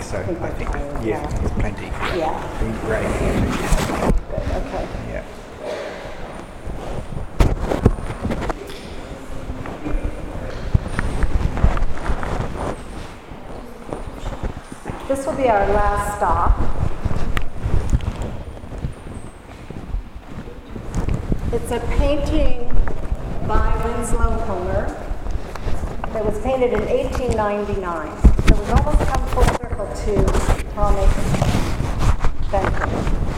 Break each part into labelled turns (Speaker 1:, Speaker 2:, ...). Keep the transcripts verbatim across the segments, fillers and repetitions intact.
Speaker 1: so
Speaker 2: I think,
Speaker 1: I think
Speaker 2: that,
Speaker 1: yeah,
Speaker 2: yeah.
Speaker 1: there's plenty. Yeah.
Speaker 2: Yeah.
Speaker 1: Be great.
Speaker 2: Good, okay.
Speaker 1: Yeah.
Speaker 2: This will be our last stop. It's a painting by Winslow Homer that was painted in eighteen ninety-nine. So we've almost come full circle to Thomas Benton.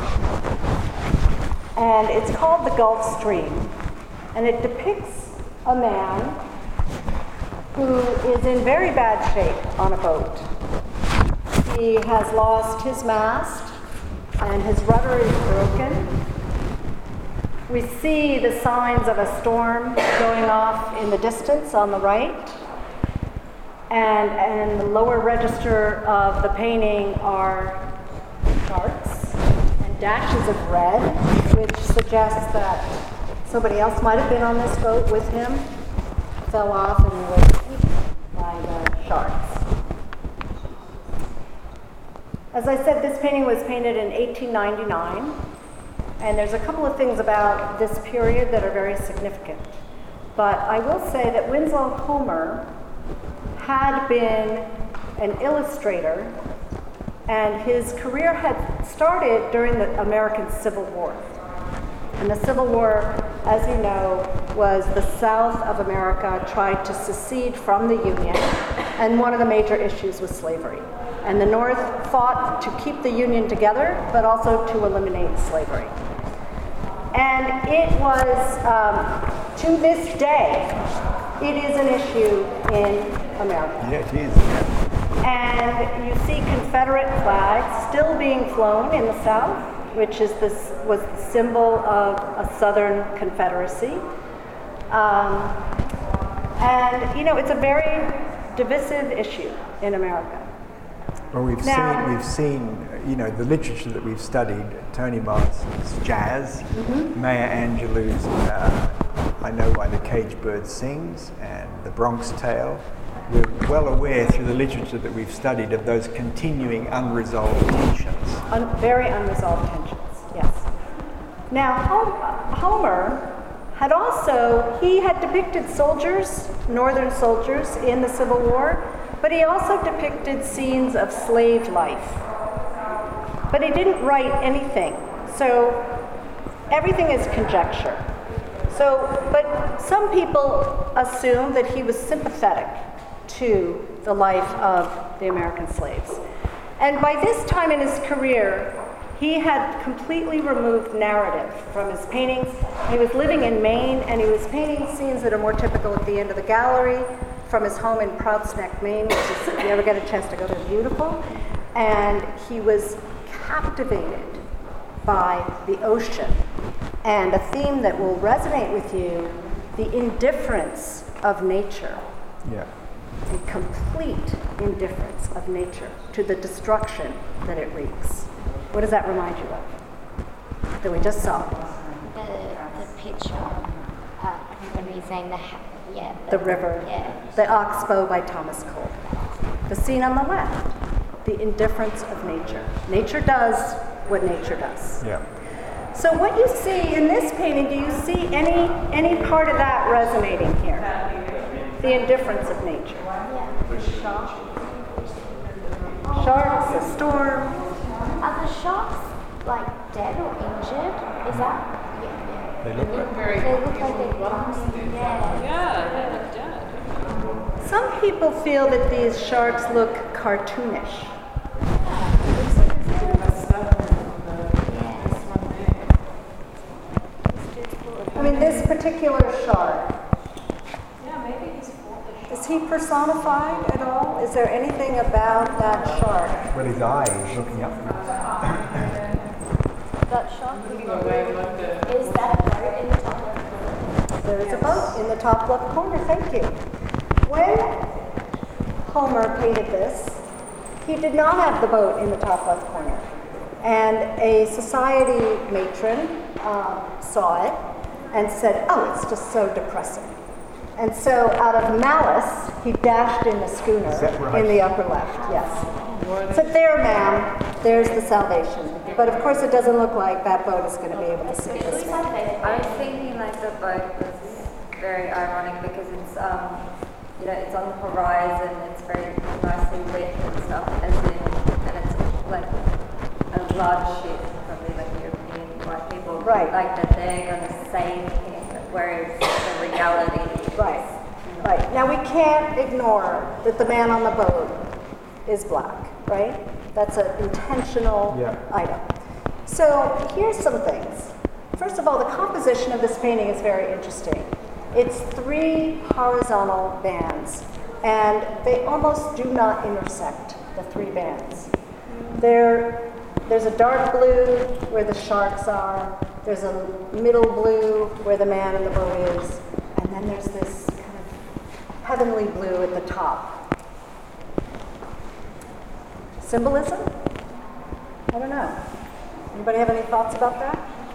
Speaker 2: And it's called The Gulf Stream. And it depicts a man who is in very bad shape on a boat. He has lost his mast and his rudder is broken. We see the signs of a storm going off in the distance on the right. And in the lower register of the painting are sharks and dashes of red, which suggests that somebody else might have been on this boat with him, fell off and was eaten by the sharks. As I said, this painting was painted in eighteen ninety-nine, and there's a couple of things about this period that are very significant. But I will say that Winslow Homer had been an illustrator, and his career had started during the American Civil War. And the Civil War, as you know, was the South of America tried to secede from the Union, and one of the major issues was slavery. And the North fought to keep the Union together, but also to eliminate slavery. And it was, um, to this day, it is an issue in America.
Speaker 1: Yeah, it is. Yeah.
Speaker 2: And you see Confederate flags still being flown in the South, which is this was the symbol of a Southern Confederacy. Um, and, you know, it's a very divisive issue in America.
Speaker 1: Well, we've
Speaker 2: Now-
Speaker 1: seen, we've seen, you know, the literature that we've studied, Toni Morrison's jazz,
Speaker 2: Mm-hmm.
Speaker 1: Maya Angelou's uh, I Know Why the Caged Bird Sings, and The Bronx Tale. We're well aware through the literature that we've studied of those continuing unresolved tensions.
Speaker 2: Un- very unresolved tensions, yes. Now, Hom- Homer had also, he had depicted soldiers, Northern soldiers in the Civil War, but he also depicted scenes of slave life. But he didn't write anything, so everything is conjecture. So, but some people assume that he was sympathetic to the life of the American slaves. And by this time in his career, he had completely removed narrative from his paintings. He was living in Maine, and he was painting scenes that are more typical at the end of the gallery from his home in Prouts Neck, Maine, which is, if you ever get a chance to go there, beautiful. And he was captivated by the ocean. And a theme that will resonate with you, the indifference of nature.
Speaker 1: Yeah.
Speaker 2: The complete indifference of nature to the destruction that it wreaks. What does that remind you of? That we just saw.
Speaker 3: The, the picture, uh, when he's saying the, ha- yeah.
Speaker 2: The river.
Speaker 3: Yeah.
Speaker 2: The Oxbow by Thomas Cole. The scene on the left. The indifference of nature. Nature does what nature does.
Speaker 1: Yeah.
Speaker 2: So what you see in this painting, do you see any any part of that resonating here? The indifference of nature.
Speaker 3: Yeah. Sharks.
Speaker 2: Sharks, a storm.
Speaker 3: Are the sharks like dead or injured? Is that? Yeah.
Speaker 1: They look like
Speaker 4: Very
Speaker 3: They look like they're coming. Yeah.
Speaker 4: Yeah, they look dead.
Speaker 2: Some people feel that these sharks look cartoonish. I mean, this particular shark,
Speaker 4: Yeah, maybe he's foolish.
Speaker 2: is he personified at all? Is there anything about that shark?
Speaker 1: well, his eye is looking up.
Speaker 3: That shark is that a boat in the top left?
Speaker 2: There is a boat in the top left corner, thank you. When Homer painted this, he did not have the boat in the top left corner. And a society matron uh, saw it and said, oh, it's just so depressing. And so out of malice, he dashed in the schooner
Speaker 1: Is that right?
Speaker 2: in the upper left, yes. So there, ma'am, there's the Salvation. But of course it doesn't look like that boat is going to be able to see this man.
Speaker 5: I was thinking like the boat was very ironic because it's um you know it's on the horizon, it's very nicely lit and stuff, as in, and it's like a large ship, probably like European white people,
Speaker 2: Right.
Speaker 5: like that they're going to save him, whereas the reality is
Speaker 2: Right, right. Now we can't ignore that the man on the boat is black, right? That's an intentional
Speaker 1: Yeah.
Speaker 2: item. So here's some things. First of all, the composition of this painting is very interesting. It's three horizontal bands, and they almost do not intersect, the three bands. There, there's a dark blue where the sharks are, there's a middle blue where the man in the boat is, and then there's this kind of heavenly blue at the top. Symbolism? I don't know. Anybody have any thoughts about that?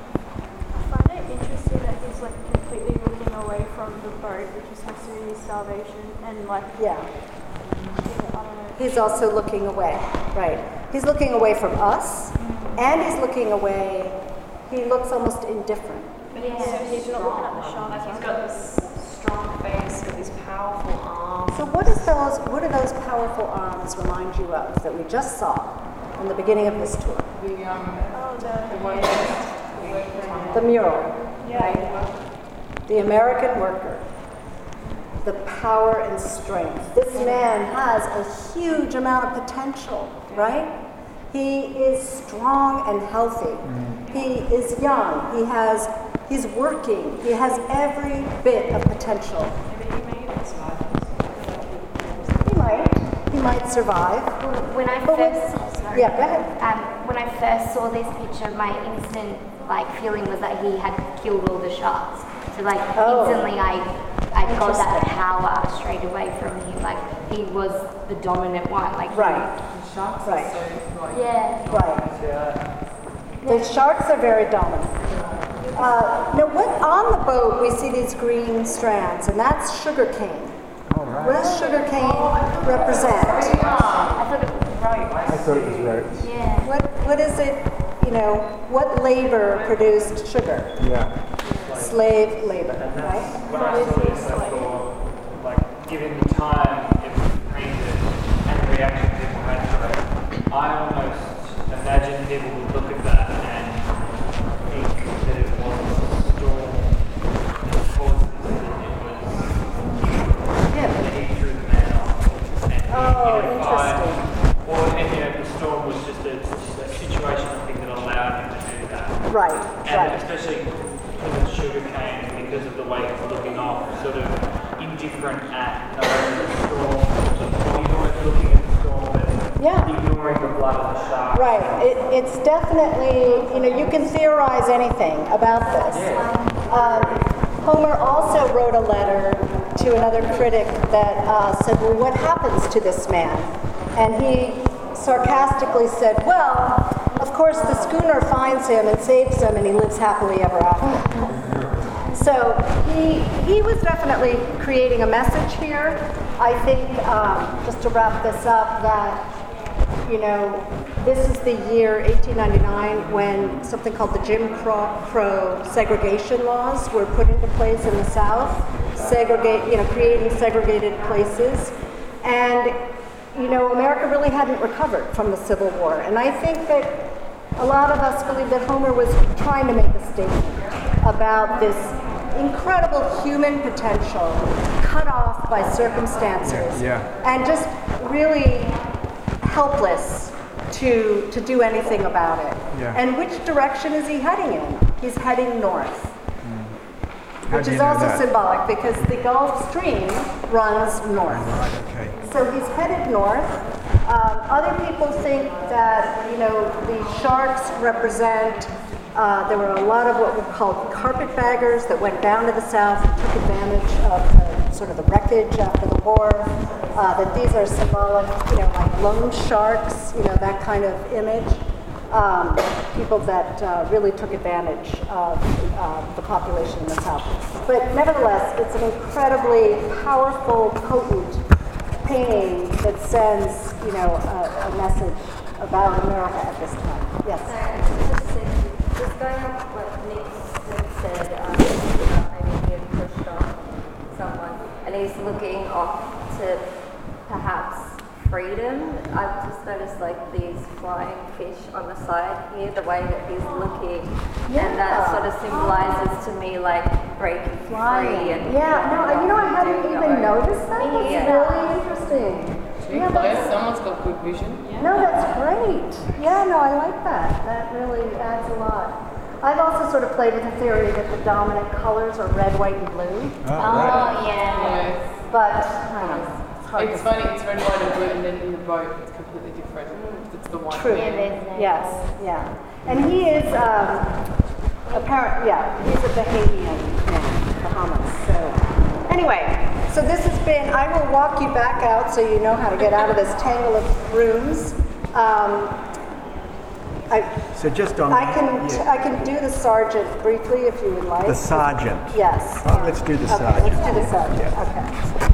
Speaker 6: I find it interesting that he's like completely looking away from the boat, which is supposed to be his salvation, and like,
Speaker 2: Yeah.
Speaker 6: I don't know.
Speaker 2: He's also looking away, right. He's looking away from us, and he's looking away, he looks almost indifferent.
Speaker 4: But he's
Speaker 6: Yeah,
Speaker 4: so
Speaker 6: he's not looking at the
Speaker 4: strong.
Speaker 6: sharks.
Speaker 4: Like he's got this strong face with these powerful arms.
Speaker 2: So what is those, what do those powerful arms remind you of that we just saw in the beginning of this tour?
Speaker 4: The, um,
Speaker 6: Oh,
Speaker 4: the
Speaker 6: the,
Speaker 4: one that
Speaker 2: The mural,
Speaker 4: yeah.
Speaker 2: the American worker, the power and strength. This man has a huge amount of potential, right? He is strong and healthy. He is young. He has, he's working. He has every bit of potential.
Speaker 4: Maybe he may even survive.
Speaker 2: He might. He might survive.
Speaker 3: When I
Speaker 2: But when-
Speaker 3: first, sorry.
Speaker 2: Yeah, go ahead.
Speaker 3: Um, when I first saw this picture, my instant like feeling was that he had killed all the sharks. So like
Speaker 2: Oh.
Speaker 3: instantly, I I got that
Speaker 2: Interesting.
Speaker 3: power straight away from him. Like he was the dominant one. Like
Speaker 2: Right.
Speaker 4: Sharks
Speaker 2: Right.
Speaker 4: are so like
Speaker 3: yeah.
Speaker 2: Right. The sharks are very dominant. Uh, now, what on the boat we see these green strands, and that's sugar cane.
Speaker 1: All right.
Speaker 2: What does sugar cane represent?
Speaker 3: I thought it was
Speaker 1: I thought it was ropes.
Speaker 3: yeah.
Speaker 2: What what is it? You know, what labor produced sugar?
Speaker 1: Yeah.
Speaker 2: Slave labor, right?
Speaker 7: When I saw this, I thought, like, given the time it was painted and the reaction people had to it, I almost imagine people would look at that and think that it was a storm that caused this, that it was
Speaker 2: Yeah.
Speaker 7: that he threw the man off. And he
Speaker 2: Oh,
Speaker 7: hit a
Speaker 2: interesting.
Speaker 7: fire. Or, and, you know, the storm was just a, a situation, I think, that allowed him to do that.
Speaker 2: Right,
Speaker 7: And
Speaker 2: right.
Speaker 7: especially because of sugar cane, because of the way it's looking off, sort of indifferent at knowing the storm, or ignoring looking at the storm, but
Speaker 2: Yeah.
Speaker 7: ignoring the blood of the shark.
Speaker 2: Right. It, it's definitely, you know, you can theorize anything about this. Um, Homer also wrote a letter to another critic that uh, said, well, what happens to this man? And he sarcastically said, well, of course the schooner finds him and saves him and he lives happily ever after. So he, he was definitely creating a message here. I think, um, just to wrap this up, that you know, this is the year eighteen ninety-nine when something called the Jim Crow, Crow segregation laws were put into place in the South, segregate, you know, creating segregated places. And, you know, America really hadn't recovered from the Civil War. And I think that a lot of us believe that Homer was trying to make a statement about this incredible human potential cut off by circumstances.
Speaker 1: Yeah.
Speaker 2: And just really helpless to to do anything about it.
Speaker 1: Yeah.
Speaker 2: And which direction is he heading in? He's heading north,
Speaker 1: How
Speaker 2: which
Speaker 1: do you
Speaker 2: is
Speaker 1: know
Speaker 2: also
Speaker 1: that?
Speaker 2: symbolic because the Gulf Stream runs north.
Speaker 1: Right, okay.
Speaker 2: So he's headed north. Um, other people think that, you know, the sharks represent, uh, there were a lot of what were called carpetbaggers that went down to the south and took advantage of the, sort of the wreckage after the war. Uh, that these are symbolic, you know, like loan sharks, you know, that kind of image. Um, people that uh, really took advantage of uh, the population in the south. But nevertheless, it's an incredibly powerful, potent painting that sends, you know, a, a message about America at this time. Yes.
Speaker 5: So, just, just going off what Nick said, um, about maybe being pushed off someone, and he's looking off to perhaps freedom. I've just noticed like these flying fish on the side here, the way that he's looking,
Speaker 2: Yeah.
Speaker 5: and that sort of symbolizes to me like breaking free. And
Speaker 2: Yeah, no, you know, I hadn't
Speaker 5: doing
Speaker 2: even
Speaker 5: your own
Speaker 2: noticed that. That's
Speaker 5: Yeah.
Speaker 2: really interesting. Yeah, that's,
Speaker 8: Someone's got good vision.
Speaker 2: no, that's great. Yeah, no, I like that. That really adds a lot. I've also sort of played with the theory that the dominant colors are red, white, and blue.
Speaker 1: Oh, right.
Speaker 3: Oh, yeah.
Speaker 8: Yeah.
Speaker 2: But, I don't know. It's hard
Speaker 8: It's
Speaker 2: to
Speaker 8: funny, it's red, white, and blue, and then in the boat, it's completely different. It's the one.
Speaker 2: True.
Speaker 3: Yeah, there's no-
Speaker 2: Yes, yeah. And he is, um, apparent, yeah, he's a Bahamian man, Bahamas. So, anyway, so this has been, I will walk you back out so you know how to get out of this tangle of rooms. Um, I,
Speaker 1: So just on
Speaker 2: I can,
Speaker 1: yeah.
Speaker 2: I can do the sergeant briefly if you would like.
Speaker 1: the sergeant.
Speaker 2: Yes.
Speaker 1: Oh, let's do the
Speaker 2: Okay,
Speaker 1: sergeant.
Speaker 2: let's do the sergeant,
Speaker 1: Yeah.
Speaker 2: okay.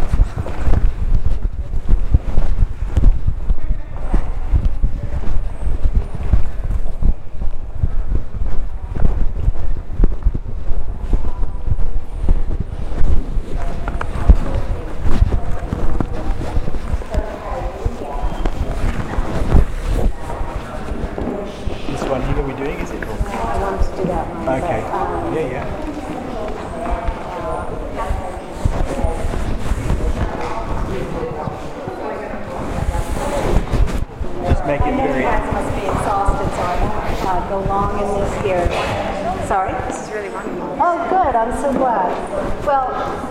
Speaker 1: This one here, are we doing? Is it? Or-
Speaker 2: I wanted to do that one. but,
Speaker 1: Okay.
Speaker 2: um,
Speaker 1: Yeah, yeah. Just make
Speaker 2: I
Speaker 1: it
Speaker 2: know you
Speaker 1: very.
Speaker 2: guys must be exhausted, so I won't uh, go long in this here. Sorry?
Speaker 4: This is really wonderful.
Speaker 2: Oh, good. I'm so glad. Well,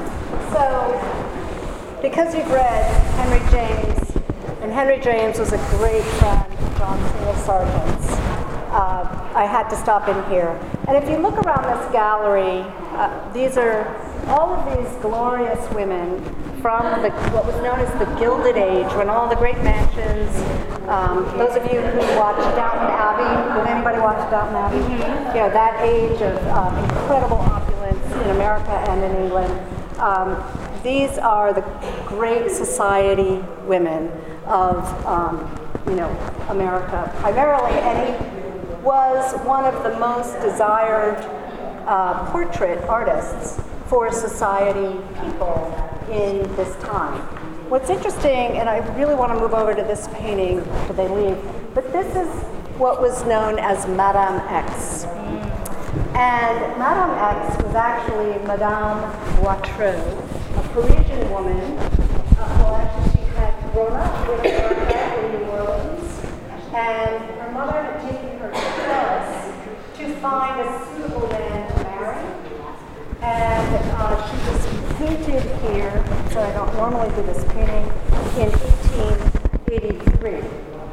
Speaker 2: so because you've read Henry James, and Henry James was a great friend of John Singer Sargent's, uh, I had to stop in here. And if you look around this gallery, uh, these are all of these glorious women from the, what was known as the Gilded Age, when all the great mansions, um, those of you who watched Downton Abbey, did anybody watch Downton Abbey? Mm-hmm. You know, that age of um, incredible opulence in America and in England. Um, these are the great society women of, um, you know, America primarily, and he was one of the most desired uh, portrait artists for society people in this time. What's interesting, and I really want to move over to this painting before they leave, but this is what was known as Madame X. And Madame X was actually Madame Boitreau, a Parisian woman. Uh, well, actually, she had grown up in America, in New Orleans, and her mother had taken her to Paris to find a suitable man to marry. And uh, she was painted here, so I don't normally do this painting, in eighteen eighty-three.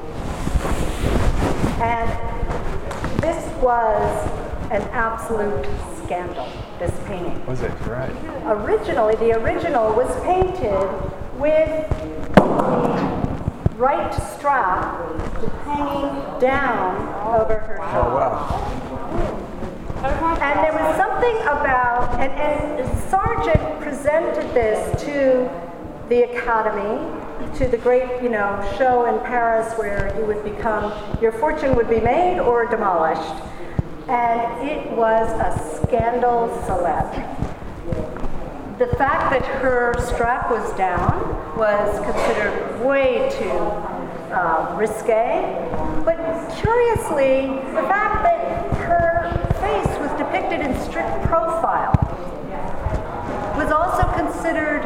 Speaker 2: And this was an absolute scandal, this painting.
Speaker 1: Was it? Right.
Speaker 2: Originally, the original was painted with the right strap hanging down over her
Speaker 1: Oh,
Speaker 2: shoulder.
Speaker 1: wow.
Speaker 2: And there was something about, and, and Sargent presented this to the Academy, to the great, you know, show in Paris where you would become, your fortune would be made or demolished. And it was a scandal celeb. The fact that her strap was down was considered way too uh, risque, but curiously, the fact that her face was depicted in strict profile was also considered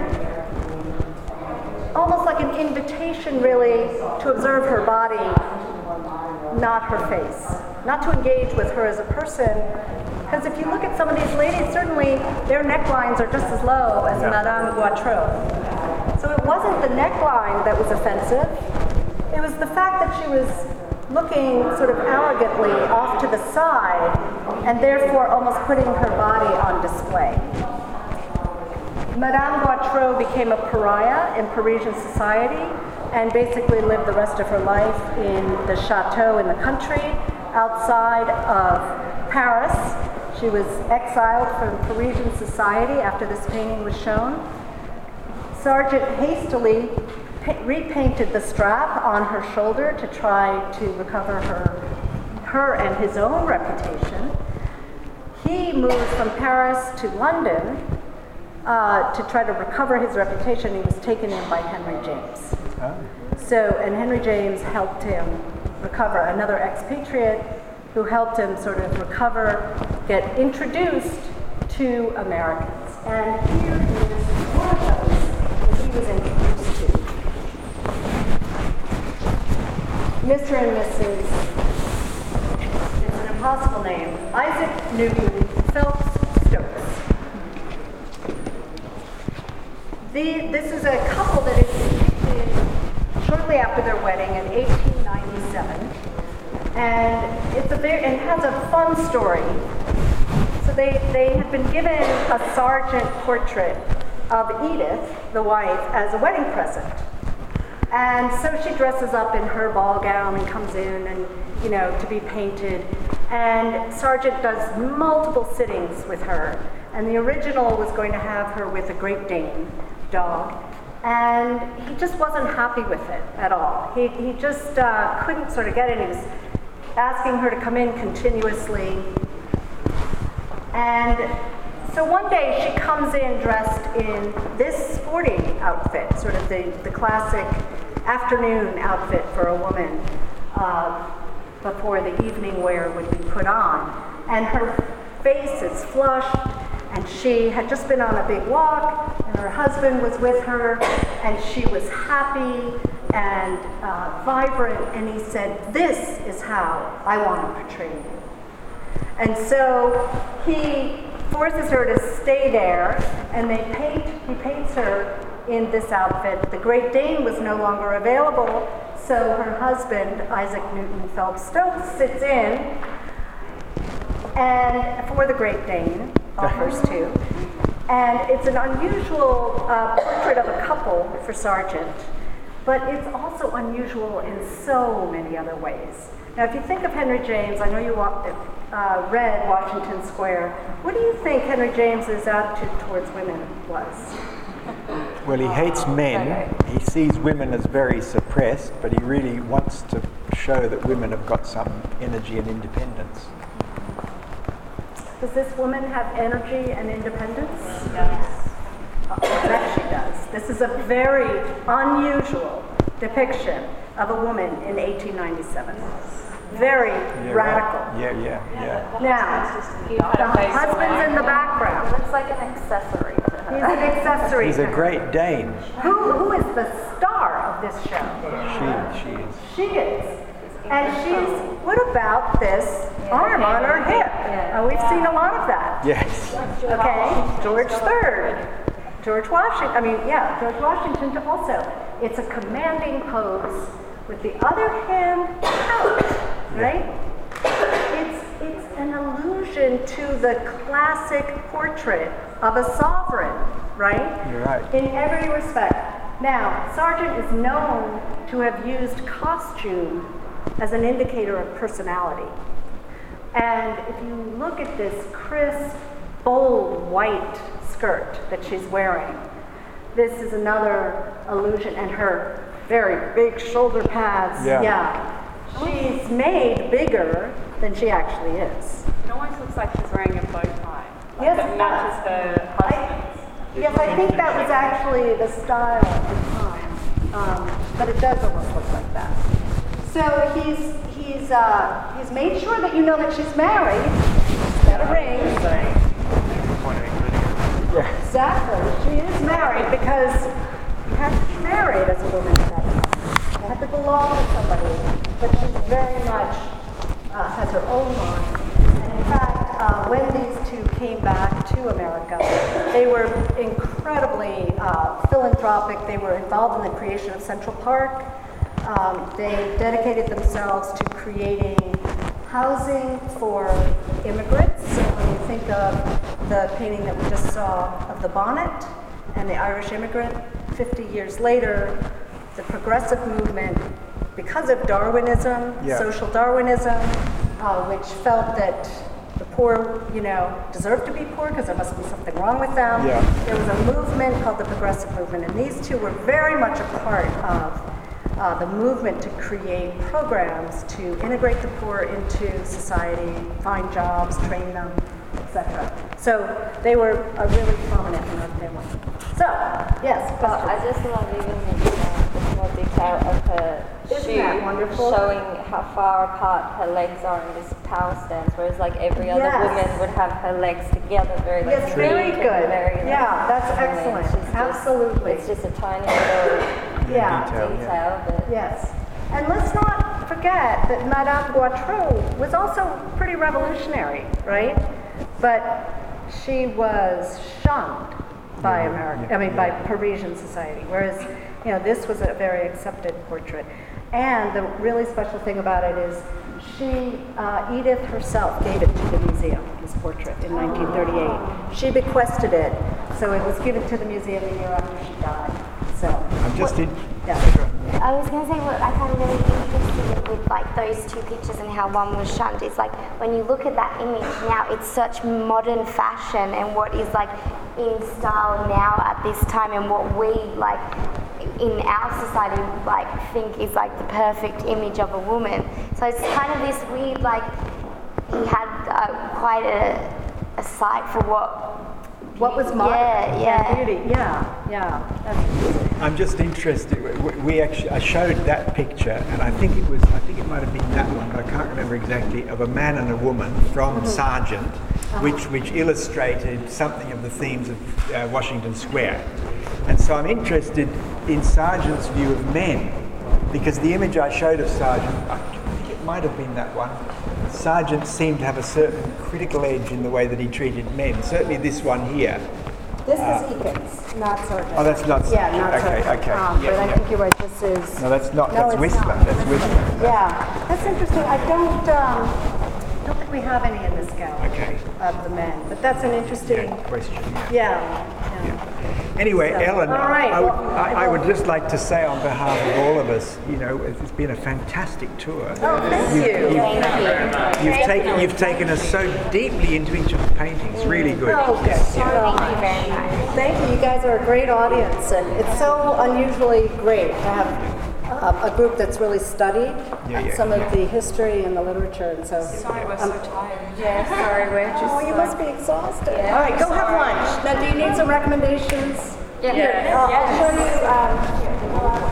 Speaker 2: almost like an invitation, really, to observe her body, not her face, not to engage with her as a person. Because if you look at some of these ladies, certainly their necklines are just as low as
Speaker 1: Yeah.
Speaker 2: Madame Boitreau. So it wasn't the neckline that was offensive. It was the fact that she was looking sort of arrogantly off to the side and therefore almost putting her body on display. Madame Boitreau became a pariah in Parisian society and basically lived the rest of her life in the chateau in the country outside of Paris. She was exiled from Parisian society after this painting was shown. Sargent hastily pa- repainted the strap on her shoulder to try to recover her, her and his own reputation. He moved from Paris to London uh, to try to recover his reputation. He was taken in by Henry James.
Speaker 1: Oh.
Speaker 2: So, and Henry James helped him recover, another expatriate who helped him sort of recover, get introduced to Americans. And here is one of those that he was introduced to. Mister and Missus It's an impossible name, Isaac Newton Phelps Stokes. The, this is a couple that is depicted shortly after their wedding in eighteen ninety-seven. And it's a very, and it has a fun story. So they, they had been given a Sargent portrait of Edith, the wife, as a wedding present. And so she dresses up in her ball gown and comes in and, you know, to be painted. And Sargent does multiple sittings with her. And the original was going to have her with a Great Dane dog. And he just wasn't happy with it at all. He, he just uh, couldn't sort of get it. He was asking her to come in continuously. And so one day she comes in dressed in this sporting outfit, sort of the, the classic afternoon outfit for a woman uh, before the evening wear would be put on. And her face is flushed, and she had just been on a big walk, and her husband was with her, and she was happy and uh, vibrant, and he said, "This is how I want to portray you." And so he forces her to stay there, and they paint, he paints her in this outfit. The Great Dane was no longer available, so her husband, Isaac Newton Phelps Stokes, sits in, and for the Great Dane, offers to. And it's an unusual uh, portrait of a couple for Sargent, but it's also unusual in so many other ways. Now, if you think of Henry James, I know you walked, uh, read Washington Square. What do you think Henry James's attitude towards women was?
Speaker 1: Well, he hates men. He sees women as very suppressed, but he really wants to show that women have got some energy and independence.
Speaker 2: Does this woman have energy and independence? Yes. Oh, that she does. This is a very unusual depiction of a woman in eighteen ninety-seven. Very
Speaker 1: Yeah,
Speaker 2: radical.
Speaker 1: right. Yeah, yeah, yeah.
Speaker 2: Now, the husband's in the background.
Speaker 5: He looks like an accessory to her.
Speaker 2: He's an accessory.
Speaker 1: He's
Speaker 2: to
Speaker 1: a
Speaker 2: her.
Speaker 1: Great Dane.
Speaker 2: Who, who is the star of this show?
Speaker 1: She, she is.
Speaker 2: She is. And she's, what about this arm on her hip? Uh, we've seen a lot of that.
Speaker 1: Yes.
Speaker 2: Okay, George the Third. George Washington, I mean, yeah, George Washington also. It's a commanding pose with the other hand out, right? It's, it's an allusion to the classic portrait of a sovereign, right?
Speaker 1: You're right.
Speaker 2: In every respect. Now, Sargent is known to have used costume as an indicator of personality. And if you look at this crisp, bold white skirt that she's wearing, this is another allusion, and her very big shoulder pads.
Speaker 1: Yeah.
Speaker 2: yeah. She's made bigger than she actually is.
Speaker 8: It almost looks like she's wearing a bow tie. Like
Speaker 2: Yes,
Speaker 8: that
Speaker 2: it
Speaker 8: matches her husband's.
Speaker 2: Yes, I think that was actually the style at the time, um, but it does almost look like that. So he's he's uh, he's made sure that you know that she's married. She's got a ring.
Speaker 1: Yeah.
Speaker 2: Exactly, she is married because you have to be married as a woman at that time. You have to belong to somebody, but she's very much uh, has her own mind. And in fact, uh, when these two came back to America, they were incredibly uh, philanthropic. They were involved in the creation of Central Park. Um, they dedicated themselves to creating housing for immigrants. So when you think of the painting that we just saw of the bonnet and the Irish immigrant, fifty years later, the progressive movement, because of Darwinism,
Speaker 1: Yeah.
Speaker 2: social Darwinism, uh, which felt that the poor, you know, deserve to be poor because there must be something wrong with them.
Speaker 1: Yeah.
Speaker 2: There was a movement called the Progressive Movement, and these two were very much a part of uh, the movement to create programs to integrate the poor into society, find jobs, train them, et cetera. So they were uh, really prominent in our family. So, yes,
Speaker 5: But I
Speaker 2: question.
Speaker 5: just love even the, uh, the small detail of her
Speaker 2: Isn't
Speaker 5: shoe
Speaker 2: that wonderful?
Speaker 5: showing how far apart her legs are in this power stance, whereas like every other
Speaker 2: Yes.
Speaker 5: woman would have her legs together very like
Speaker 2: Yes, very
Speaker 5: sleek and
Speaker 2: good.
Speaker 5: very, like,
Speaker 2: Yeah, that's
Speaker 5: similar.
Speaker 2: excellent.
Speaker 5: It's just-
Speaker 2: Absolutely.
Speaker 5: It's just a tiny little
Speaker 2: Yeah.
Speaker 1: Detail, yeah.
Speaker 5: detail, but
Speaker 2: Yes. And let's not forget that Madame Guatreau was also pretty revolutionary, right? But she was shunned by
Speaker 1: Yeah,
Speaker 2: American,
Speaker 1: yeah,
Speaker 2: I mean,
Speaker 1: yeah.
Speaker 2: by Parisian society, whereas, you know, this was a very accepted portrait. And the really special thing about it is she, uh, Edith herself gave it to the museum, this portrait, in nineteen thirty-eight. She bequested it, so it was given to the museum the year after she died. So,
Speaker 1: I'm just in.
Speaker 2: yeah.
Speaker 3: I was going to say what I find really interesting with like those two pictures and how one was shunned is like when you look at that image now, it's such modern fashion and what is like in style now at this time and what we like in our society like think is like the perfect image of a woman. So it's kind of this weird like he had uh, quite a, a sight for what
Speaker 2: What was modern?
Speaker 3: Yeah, yeah.
Speaker 2: And beauty. Yeah, yeah. That's,
Speaker 1: I'm just interested. We, we actually, I showed that picture, and I think it was, I think it might have been that one, but I can't remember exactly, of a man and a woman from
Speaker 2: Mm-hmm.
Speaker 1: Sargent, which which illustrated something of the themes of uh, Washington Square. And so I'm interested in Sargent's view of men, because the image I showed of Sargent, I think it might have been that one. Sargent seemed to have a certain critical edge in the way that he treated men. Certainly this one here.
Speaker 2: this is Eakins, not Sargent.
Speaker 1: Oh, that's not
Speaker 2: Yeah,
Speaker 1: Sargent.
Speaker 2: not
Speaker 1: Okay,
Speaker 2: Sargent.
Speaker 1: okay.
Speaker 2: Um,
Speaker 1: Yeah,
Speaker 2: but I
Speaker 1: yeah.
Speaker 2: think you're right. This is.
Speaker 1: No, that's not.
Speaker 2: No,
Speaker 1: that's
Speaker 2: it's
Speaker 1: Whistler.
Speaker 2: not.
Speaker 1: That's Whistler.
Speaker 2: Yeah, that's interesting. I don't. Um, don't think we have any in this gallery
Speaker 1: Okay.
Speaker 2: of the men, but that's an interesting.
Speaker 1: Yeah, question. Yeah.
Speaker 2: Yeah. yeah.
Speaker 1: Anyway,
Speaker 2: So,
Speaker 1: Ellen,
Speaker 2: all right,
Speaker 1: I, would,
Speaker 2: well,
Speaker 1: I, I would
Speaker 2: well-
Speaker 1: just like to say on behalf of all of us, you know, it's been a fantastic tour.
Speaker 2: Oh, thank you.
Speaker 1: You've, you've taken you've taken us so deeply into each of the paintings. Really good.
Speaker 2: Oh, good.
Speaker 3: Thank you very much.
Speaker 2: Thank you. You guys are a great audience, and it's so unusually great to have uh, a group that's really studied
Speaker 1: Yeah, yeah,
Speaker 2: some
Speaker 1: yeah.
Speaker 2: of the history and the literature, and so.
Speaker 4: Sorry, we're so tired.
Speaker 5: yeah, sorry, we're just
Speaker 2: Oh, you
Speaker 5: like,
Speaker 2: must be exhausted.
Speaker 5: Yeah.
Speaker 2: All right, go have lunch. Now, do you need some recommendations?
Speaker 5: yeah,
Speaker 2: Here, I'll, I'll show you. Um, here.